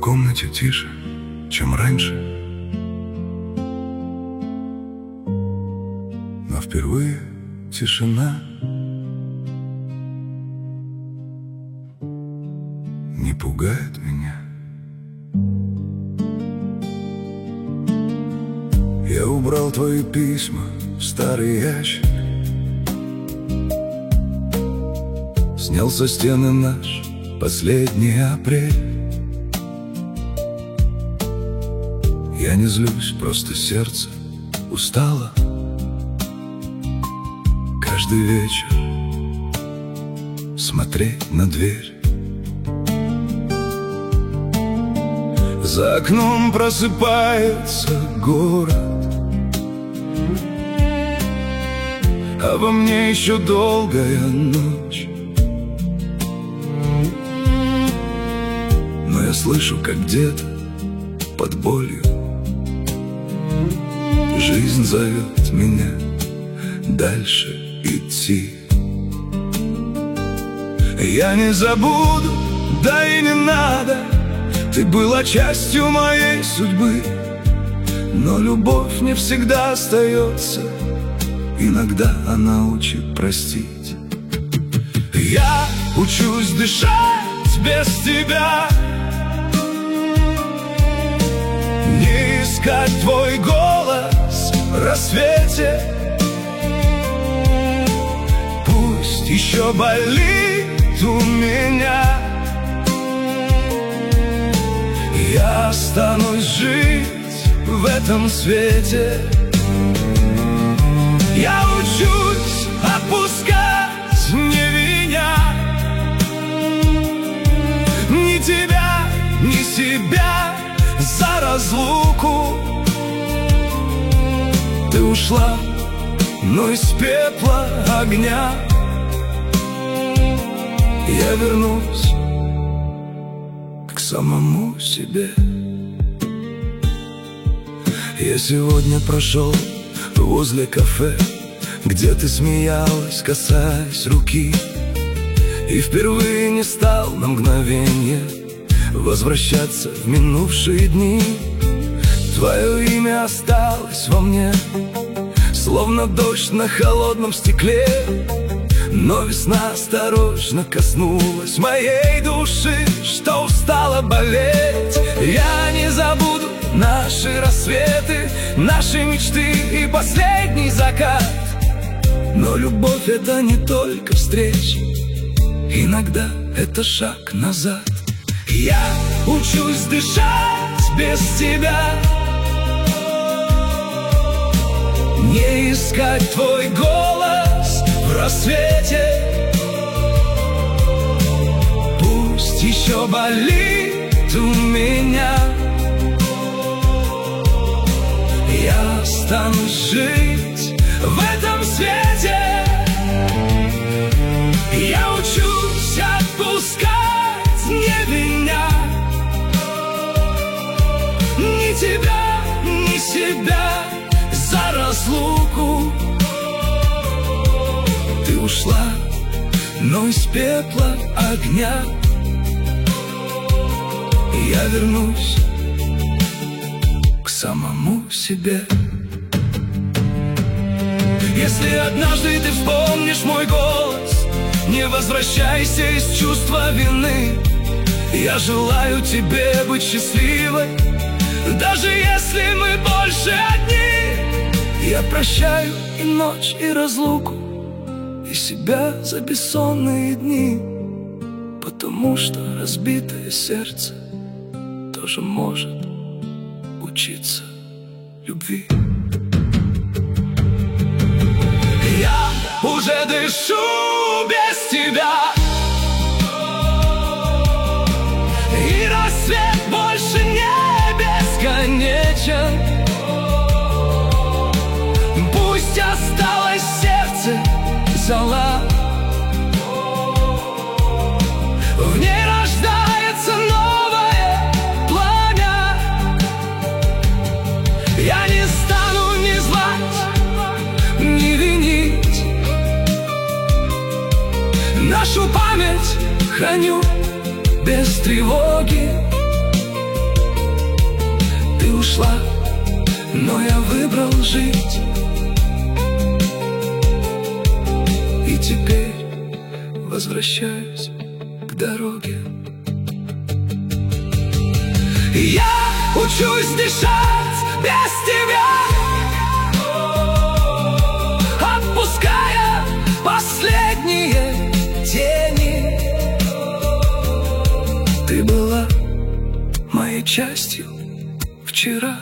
комнате тише, чем раньше, но впервые тишина не пугает меня. Я убрал твои письма в старый ящик, снял со стены наш последний апрель. Я не злюсь, просто сердце устало каждый вечер смотреть на дверь. За окном просыпается город, а во мне еще долгая ночь. Но я слышу, как где-то под болью жизнь зовет меня дальше идти. Я не забуду, да и не надо, ты была частью моей судьбы. Но любовь не всегда остается, иногда она учит простить. Я учусь дышать без тебя, не искать твой голос в рассвете. Пусть еще болит у меня, я останусь жить в этом свете. Я учусь отпускать, не виня ни тебя, ни себя за разлуку. Ты ушла, но из пепла огня я вернусь к самому себе. Я сегодня прошел возле кафе, где ты смеялась, касаясь руки, и впервые не стал на мгновенье возвращаться в минувшие дни. Твое имя осталось во мне, словно дождь на холодном стекле. Но весна осторожно коснулась моей души, что устала болеть. Я не забуду наши рассветы, наши мечты и последний закат. Но любовь — это не только встречи, иногда это шаг назад. Я учусь дышать без тебя, не искать твой голос в рассвете. Пусть еще болит у меня, я останусь жить в этом свете. Я учусь отпускать, не виня ни тебя, ни себя за разлуку. Ты ушла, но из пепла огня я вернусь к самому себе. Если однажды ты вспомнишь мой голос, не возвращайся из чувства вины. Я желаю тебе быть счастливой, даже если мы больше одни. Я прощаю и ночь, и разлуку, и себя за бессонные дни, потому что разбитое сердце тоже может учиться любви. Я уже дышу без тебя, и рассвет больше не бесконечен. Пусть осталось сердце зола, в ней рождается новое пламя. Я не стану ни звать, ни винить, нашу память храню без тревоги. ушла, но я выбрал жить. И теперь возвращаюсь к дороге. Я учусь дышать без тебя, отпуская последние тени. Ты была моей частью вчера,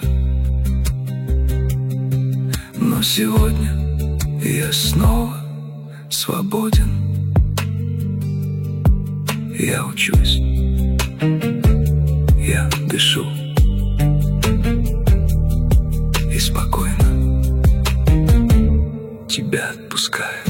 но сегодня я снова свободен. Я учусь, я дышу и спокойно тебя отпускаю.